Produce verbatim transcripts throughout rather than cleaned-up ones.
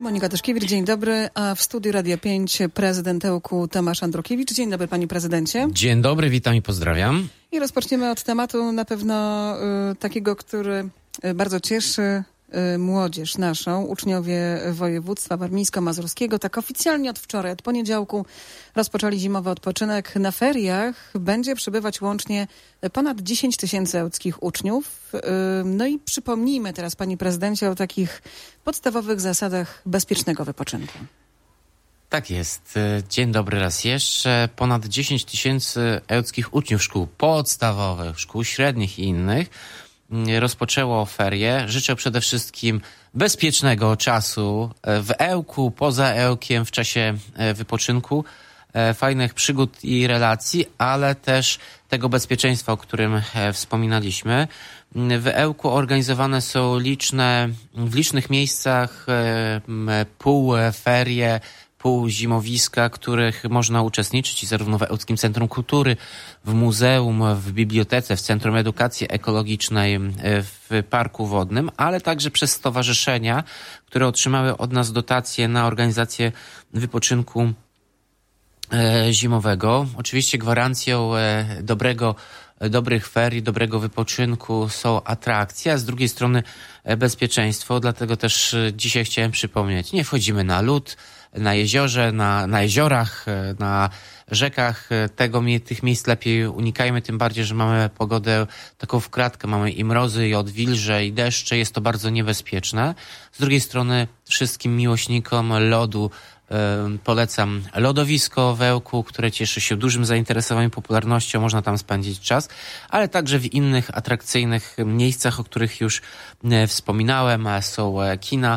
Monika Tyszkiewicz, dzień dobry, a w studiu Radia pięć prezydent Ełku Tomasz Andrukiewicz. Dzień dobry, panie prezydencie. Dzień dobry, witam i pozdrawiam. I rozpoczniemy od tematu na pewno y, takiego, który bardzo cieszy y, młodzież naszą, uczniowie województwa warmińsko-mazurskiego. Tak oficjalnie od wczoraj, od poniedziałku rozpoczęli zimowy odpoczynek. Na feriach będzie przybywać łącznie ponad dziesięć tysięcy ełckich uczniów. Y, no i przypomnijmy teraz, panie prezydencie, o takich podstawowych zasadach bezpiecznego wypoczynku. Tak jest. Dzień dobry raz jeszcze. Ponad dziesięć tysięcy ełckich uczniów szkół podstawowych, szkół średnich i innych rozpoczęło ferie. Życzę przede wszystkim bezpiecznego czasu w Ełku, poza Ełkiem, w czasie wypoczynku, fajnych przygód i relacji, ale też tego bezpieczeństwa, o którym wspominaliśmy. W Ełku organizowane są liczne, w licznych miejscach półferie, półzimowiska, których można uczestniczyć i zarówno w Ełckim Centrum Kultury, w muzeum, w bibliotece, w Centrum Edukacji Ekologicznej, w Parku Wodnym, ale także przez stowarzyszenia, które otrzymały od nas dotacje na organizację wypoczynku zimowego. Oczywiście gwarancją dobrego, dobrych ferii, dobrego wypoczynku są atrakcje, a z drugiej strony bezpieczeństwo. Dlatego też dzisiaj chciałem przypomnieć, nie wchodzimy na lód, na jeziorze, na, na jeziorach, na rzekach. Tego, tych miejsc lepiej unikajmy, tym bardziej, że mamy pogodę taką w kratkę. Mamy i mrozy, i odwilże, i deszcze. Jest to bardzo niebezpieczne. Z drugiej strony wszystkim miłośnikom lodu polecam lodowisko w Ełku, które cieszy się dużym zainteresowaniem, popularnością, można tam spędzić czas, ale także w innych atrakcyjnych miejscach, o których już wspominałem, są kina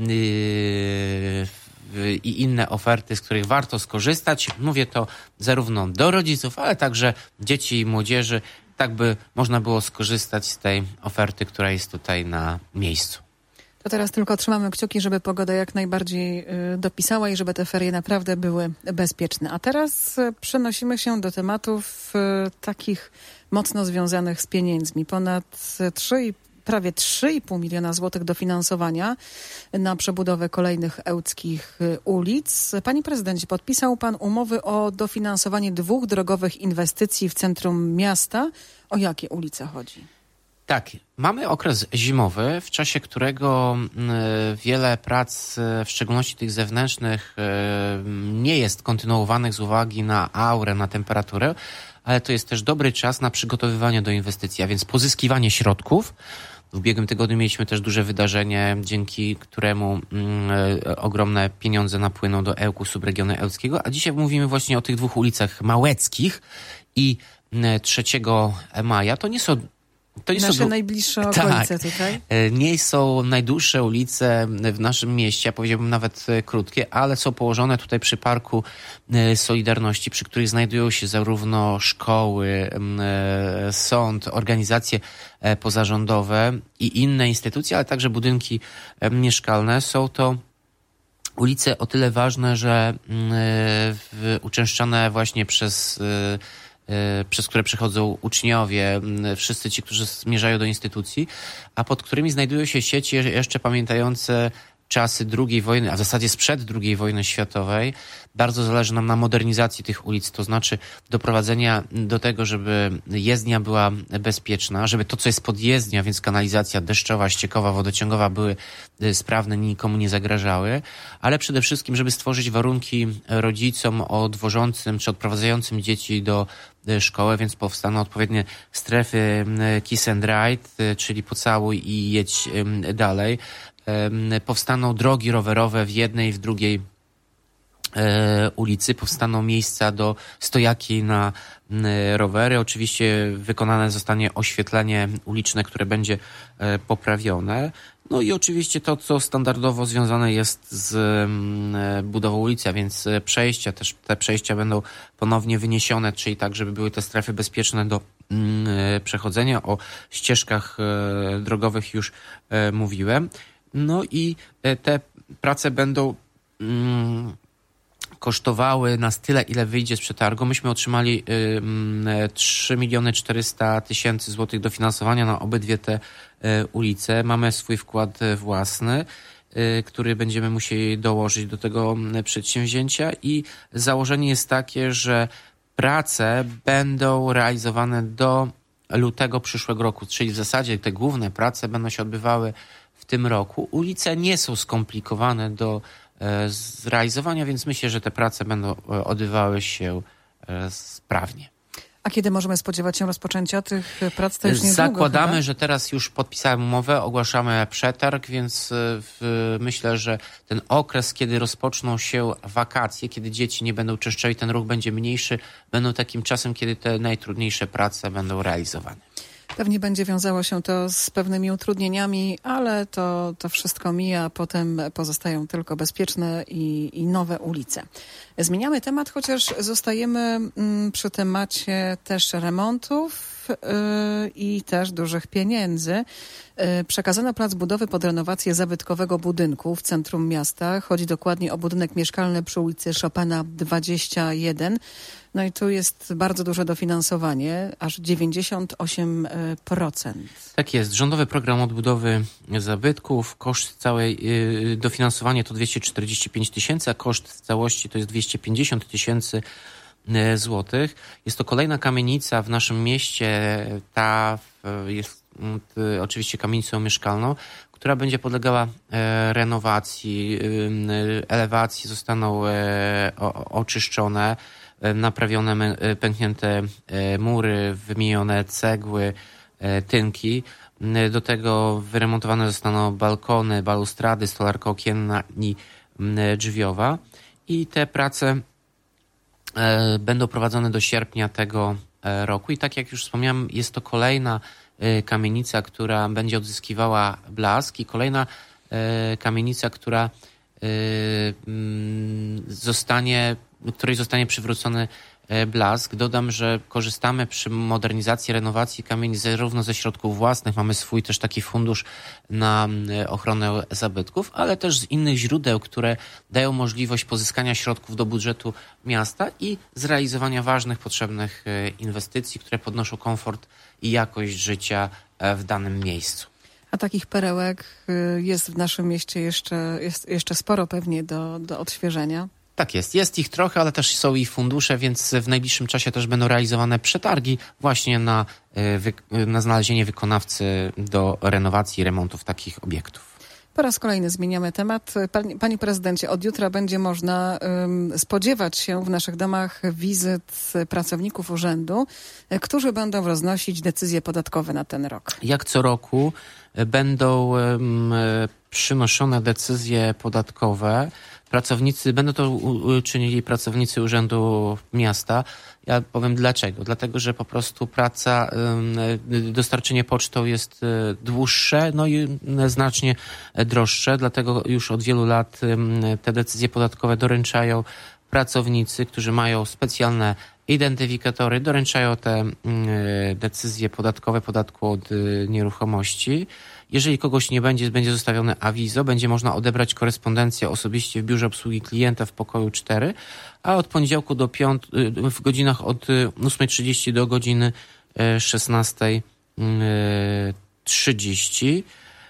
i inne oferty, z których warto skorzystać. Mówię to zarówno do rodziców, ale także dzieci i młodzieży, tak by można było skorzystać z tej oferty, która jest tutaj na miejscu. To teraz tylko trzymamy kciuki, żeby pogoda jak najbardziej y, dopisała i żeby te ferie naprawdę były bezpieczne. A teraz y, przenosimy się do tematów y, takich mocno związanych z pieniędzmi. Ponad trzy, prawie trzy i pół miliona złotych dofinansowania na przebudowę kolejnych ełckich y, ulic. Panie prezydencie, podpisał pan umowy o dofinansowanie dwóch drogowych inwestycji w centrum miasta. O jakie ulice chodzi? Tak, mamy okres zimowy, w czasie którego wiele prac, w szczególności tych zewnętrznych, nie jest kontynuowanych z uwagi na aurę, na temperaturę, ale to jest też dobry czas na przygotowywanie do inwestycji, a więc pozyskiwanie środków. W ubiegłym tygodniu mieliśmy też duże wydarzenie, dzięki któremu ogromne pieniądze napłyną do Ełku, subregionu ełckiego, a dzisiaj mówimy właśnie o tych dwóch ulicach małeckich i trzeciego maja. To nie są To nie Nasze są, najbliższe okolice tak, tutaj. Nie są najdłuższe ulice w naszym mieście, a powiedziałbym nawet krótkie, ale są położone tutaj przy Parku Solidarności, przy których znajdują się zarówno szkoły, sąd, organizacje pozarządowe i inne instytucje, ale także budynki mieszkalne. Są to ulice o tyle ważne, że uczęszczane właśnie przez przez które przechodzą uczniowie, wszyscy ci, którzy zmierzają do instytucji, a pod którymi znajdują się sieci jeszcze pamiętające czasy drugiej wojny, a w zasadzie sprzed drugiej wojny światowej. Bardzo zależy nam na modernizacji tych ulic, to znaczy doprowadzenia do tego, żeby jezdnia była bezpieczna, żeby to, co jest pod jezdnią, więc kanalizacja deszczowa, ściekowa, wodociągowa były sprawne, nikomu nie zagrażały, ale przede wszystkim, żeby stworzyć warunki rodzicom odwożącym czy odprowadzającym dzieci do szkoły, więc powstaną odpowiednie strefy kiss and ride, czyli pocałuj i jedź dalej. Powstaną drogi rowerowe w jednej i w drugiej ulicy, powstaną miejsca do stojaki na rowery. Oczywiście wykonane zostanie oświetlenie uliczne, które będzie poprawione. No i oczywiście to, co standardowo związane jest z budową ulicy, a więc przejścia. Też te przejścia będą ponownie wyniesione, czyli tak, żeby były te strefy bezpieczne do przechodzenia. O ścieżkach drogowych już mówiłem. No i te prace będą mm, kosztowały nas tyle, ile wyjdzie z przetargu. Myśmy otrzymali y, trzy miliony czterysta tysięcy złotych dofinansowania na obydwie te y, ulice. Mamy swój wkład własny który będziemy musieli dołożyć do tego przedsięwzięcia i założenie jest takie, że prace będą realizowane do lutego przyszłego roku, czyli w zasadzie te główne prace będą się odbywały w tym roku. Ulice nie są skomplikowane do zrealizowania, więc myślę, że te prace będą odbywały się sprawnie. A kiedy możemy spodziewać się rozpoczęcia tych prac? To już niedługo, Zakładamy, chyba? że teraz już podpisałem umowę, ogłaszamy przetarg, więc w, myślę, że ten okres, kiedy rozpoczną się wakacje, kiedy dzieci nie będą czyszczeli, ten ruch będzie mniejszy, będą takim czasem, kiedy te najtrudniejsze prace będą realizowane. Pewnie będzie wiązało się to z pewnymi utrudnieniami, ale to, to wszystko mija, a potem pozostają tylko bezpieczne i, i nowe ulice. Zmieniamy temat, chociaż zostajemy mm, przy temacie też remontów yy, i też dużych pieniędzy. Yy, przekazano plac budowy pod renowację zabytkowego budynku w centrum miasta. Chodzi dokładnie o budynek mieszkalny przy ulicy Chopina dwadzieścia jeden. No i tu jest bardzo duże dofinansowanie, aż dziewięćdziesiąt osiem procent. Tak jest. Rządowy program odbudowy zabytków. Koszt całej, yy, dofinansowanie to dwieście czterdzieści pięć tysięcy, a koszt w całości to jest dwieście pięćdziesiąt tysięcy złotych. Jest to kolejna kamienica w naszym mieście. Ta jest y, oczywiście kamienicą mieszkalną, która będzie podlegała e, renowacji. Y, elewacje zostaną e, o, oczyszczone, naprawione pęknięte mury, wymienione cegły, tynki. Do tego wyremontowane zostaną balkony, balustrady, stolarka okienna i drzwiowa. I te prace będą prowadzone do sierpnia tego roku. I tak jak już wspomniałem, jest to kolejna kamienica, która będzie odzyskiwała blask i kolejna kamienica, która zostanie której zostanie przywrócony blask. Dodam, że korzystamy przy modernizacji, renowacji kamienic zarówno ze środków własnych, mamy swój też taki fundusz na ochronę zabytków, ale też z innych źródeł, które dają możliwość pozyskania środków do budżetu miasta i zrealizowania ważnych, potrzebnych inwestycji, które podnoszą komfort i jakość życia w danym miejscu. A takich perełek jest w naszym mieście jeszcze, jest jeszcze sporo pewnie do, do odświeżenia. Tak jest. Jest ich trochę, ale też są ich fundusze, więc w najbliższym czasie też będą realizowane przetargi właśnie na, na znalezienie wykonawcy do renowacji i remontów takich obiektów. Po raz kolejny zmieniamy temat. Panie, panie prezydencie, od jutra będzie można um, spodziewać się w naszych domach wizyt pracowników urzędu, którzy będą roznosić decyzje podatkowe na ten rok. Jak co roku będą um, przynoszone decyzje podatkowe. Pracownicy, będą to uczynili pracownicy Urzędu Miasta. Ja powiem dlaczego. Dlatego, że po prostu praca, dostarczenie pocztą jest dłuższe, no i znacznie droższe. Dlatego już od wielu lat te decyzje podatkowe doręczają pracownicy, którzy mają specjalne identyfikatory, doręczają te decyzje podatkowe podatku od nieruchomości. Jeżeli kogoś nie będzie, będzie zostawione awizo, będzie można odebrać korespondencję osobiście w biurze obsługi klienta w pokoju cztery, a od poniedziałku do piątku, w godzinach od ósma trzydzieści do godziny szesnasta trzydzieści.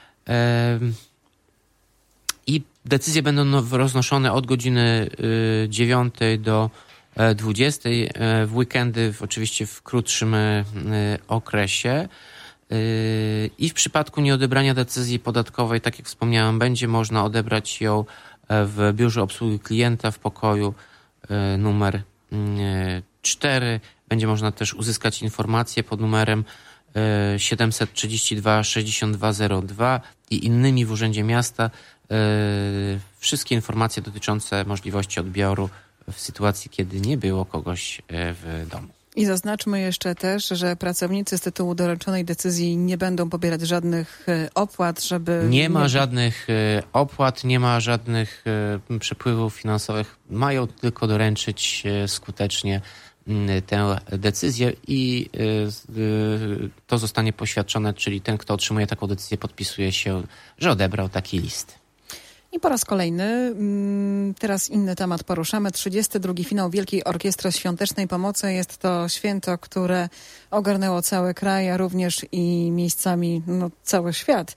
I decyzje będą roznoszone od godziny dziewiątej do dwudziestej, w weekendy oczywiście w krótszym okresie. I w przypadku nieodebrania decyzji podatkowej, tak jak wspomniałem, będzie można odebrać ją w biurze obsługi klienta w pokoju numer cztery. Będzie można też uzyskać informacje pod numerem siedemset trzydzieści dwa sześćdziesiąt dwa zero dwa i innymi w Urzędzie Miasta. Wszystkie informacje dotyczące możliwości odbioru w sytuacji, kiedy nie było kogoś w domu. I zaznaczmy jeszcze też, że pracownicy z tytułu doręczonej decyzji nie będą pobierać żadnych opłat, żeby... Nie ma żadnych opłat, nie ma żadnych przepływów finansowych. Mają tylko doręczyć skutecznie tę decyzję i to zostanie poświadczone, czyli ten, kto otrzymuje taką decyzję, podpisuje się, że odebrał taki list. I po raz kolejny, teraz inny temat poruszamy. trzydziesty drugi finał Wielkiej Orkiestry Świątecznej Pomocy. Jest to święto, które ogarnęło cały kraj, a również i miejscami no, cały świat.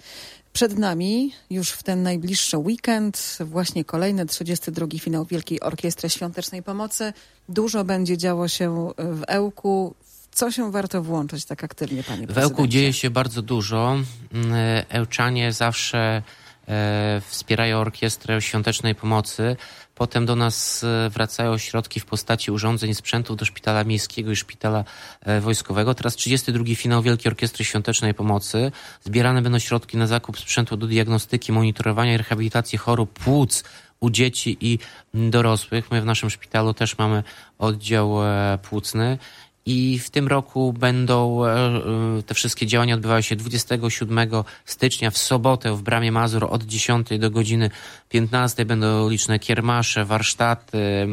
Przed nami już w ten najbliższy weekend właśnie kolejny trzydziesty drugi finał Wielkiej Orkiestry Świątecznej Pomocy. Dużo będzie działo się w Ełku. Co się warto włączyć tak aktywnie, panie prezydencie? W Ełku dzieje się bardzo dużo. Ełczanie zawsze e, wspierają Orkiestrę Świątecznej Pomocy. Potem do nas wracają środki w postaci urządzeń, sprzętów do szpitala miejskiego i szpitala wojskowego. Teraz trzydziesty drugi finał Wielkiej Orkiestry Świątecznej Pomocy. Zbierane będą środki na zakup sprzętu do diagnostyki, monitorowania i rehabilitacji chorób płuc u dzieci i dorosłych. My w naszym szpitalu też mamy oddział płucny. I w tym roku będą te wszystkie działania odbywały się dwudziestego siódmego stycznia w sobotę w Bramie Mazur od dziesiątej do godziny piętnastej. Będą liczne kiermasze, warsztaty,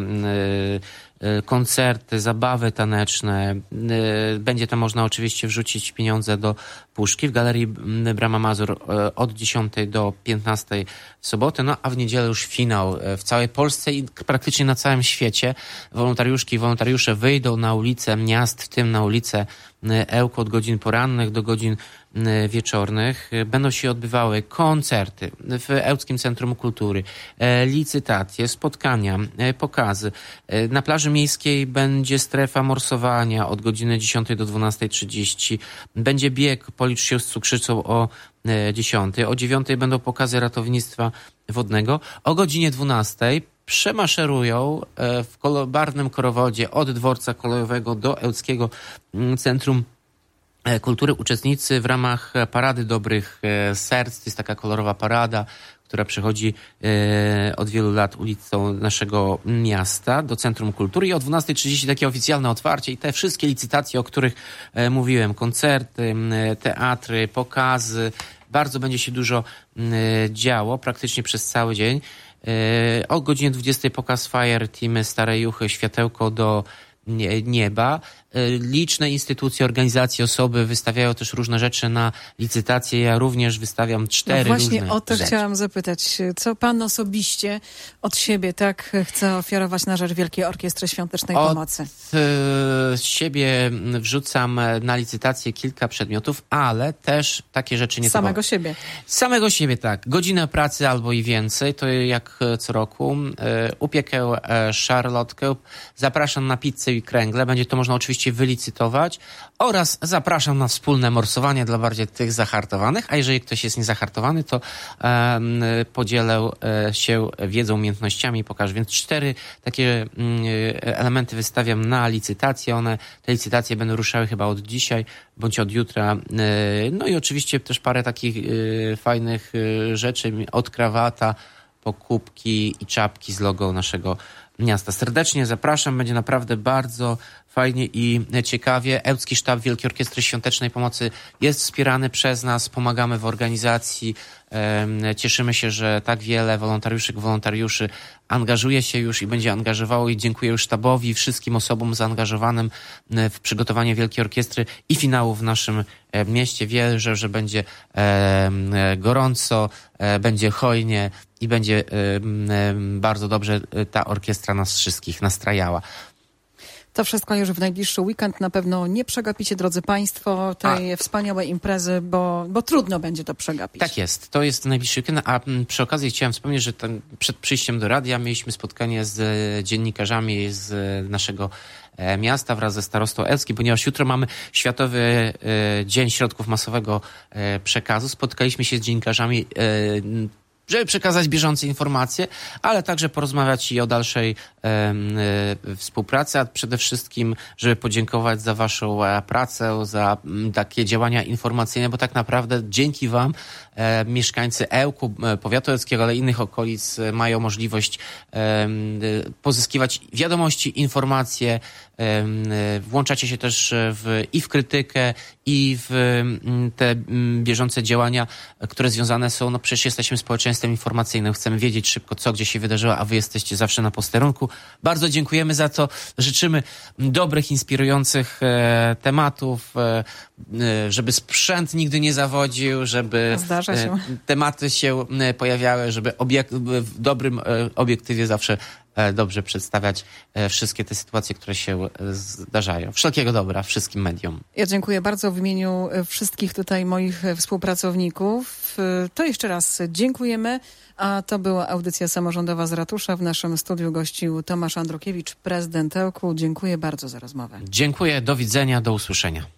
koncerty, zabawy taneczne. Będzie tam można oczywiście wrzucić pieniądze do puszki w Galerii Brama Mazur od dziesiątej do piętnastej w sobotę, no a w niedzielę już finał w całej Polsce i praktycznie na całym świecie. Wolontariuszki i wolontariusze wyjdą na ulice miast, w tym na ulice Ełku od godzin porannych do godzin wieczornych. Będą się odbywały koncerty w Ełckim Centrum Kultury, licytacje, spotkania, pokazy. Na plaży miejskiej będzie strefa morsowania od godziny dziesiątej do dwunastej trzydzieści. Będzie bieg Policz się z cukrzycą o dziesiątej. O dziewiątej będą pokazy ratownictwa wodnego. O godzinie dwunastej przemaszerują w barwnym korowodzie od dworca kolejowego do Ełckiego Centrum Kultury uczestnicy w ramach Parady Dobrych Serc. To jest taka kolorowa parada, która przechodzi od wielu lat ulicą naszego miasta do Centrum Kultury i o dwunastej trzydzieści takie oficjalne otwarcie i te wszystkie licytacje, o których mówiłem, koncerty, teatry, pokazy. Bardzo będzie się dużo działo praktycznie przez cały dzień. O godzinie dwudziestej pokaz Fire Team Starej Juchy, światełko do nieba. Liczne instytucje, organizacje, osoby wystawiają też różne rzeczy na licytację. Ja również wystawiam cztery no właśnie różne o to rzeczy. Chciałam zapytać. Co pan osobiście od siebie tak chce ofiarować na rzecz Wielkiej Orkiestry Świątecznej od Pomocy? Od siebie wrzucam na licytację kilka przedmiotów, ale też takie rzeczy nie Samego siebie. Samego siebie, tak. Godzina pracy albo i więcej, to jak co roku. Upiekę szarlotkę. Zapraszam na pizzę i kręgle. Będzie to można oczywiście wylicytować oraz zapraszam na wspólne morsowanie dla bardziej tych zahartowanych, a jeżeli ktoś jest niezahartowany, to e, podzielę się wiedzą, umiejętnościami i pokażę. Więc cztery takie e, elementy wystawiam na licytację. One, te licytacje będą ruszały chyba od dzisiaj bądź od jutra. E, no i oczywiście też parę takich e, fajnych e, rzeczy, od krawata po kubki i czapki z logo naszego miasta. Serdecznie zapraszam, będzie naprawdę bardzo fajnie i ciekawie. Ełcki Sztab Wielkiej Orkiestry Świątecznej Pomocy jest wspierany przez nas, pomagamy w organizacji. Cieszymy się, że tak wiele wolontariuszek, wolontariuszy angażuje się już i będzie angażowało i dziękuję już sztabowi, wszystkim osobom zaangażowanym w przygotowanie Wielkiej Orkiestry i finału w naszym mieście. Wierzę, że będzie gorąco, będzie hojnie i będzie bardzo dobrze ta orkiestra nas wszystkich nastrajała. To wszystko już w najbliższy weekend. Na pewno nie przegapicie, drodzy państwo, tej a, wspaniałej imprezy, bo, bo trudno będzie to przegapić. Tak jest. To jest najbliższy weekend, a przy okazji chciałem wspomnieć, że ten, przed przyjściem do radia mieliśmy spotkanie z dziennikarzami z naszego miasta wraz ze starostą Ełckim, ponieważ jutro mamy Światowy Dzień Środków Masowego Przekazu. Spotkaliśmy się z dziennikarzami, żeby przekazać bieżące informacje, ale także porozmawiać i o dalszej e, e, współpracy, a przede wszystkim, żeby podziękować za waszą e, pracę, za m, takie działania informacyjne, bo tak naprawdę dzięki wam e, mieszkańcy Ełku, e, powiatu ełckiego, ale innych okolic e, mają możliwość e, pozyskiwać wiadomości, informacje, e, włączacie się też w, i w krytykę, i w te bieżące działania, które związane są, no przecież jesteśmy społeczeństwem informacyjnym, chcemy wiedzieć szybko, co gdzie się wydarzyło, a wy jesteście zawsze na posterunku. Bardzo dziękujemy za to, życzymy dobrych, inspirujących e, tematów, e, żeby sprzęt nigdy nie zawodził, żeby Zdarza się. E, tematy się pojawiały, żeby obiek- w dobrym e, obiektywie zawsze dobrze przedstawiać wszystkie te sytuacje, które się zdarzają. Wszelkiego dobra wszystkim mediom. Ja dziękuję bardzo w imieniu wszystkich tutaj moich współpracowników. To jeszcze raz dziękujemy. A to była audycja samorządowa z ratusza. W naszym studiu gościł Tomasz Andrukiewicz, prezydent Ełku. Dziękuję bardzo za rozmowę. Dziękuję, do widzenia, do usłyszenia.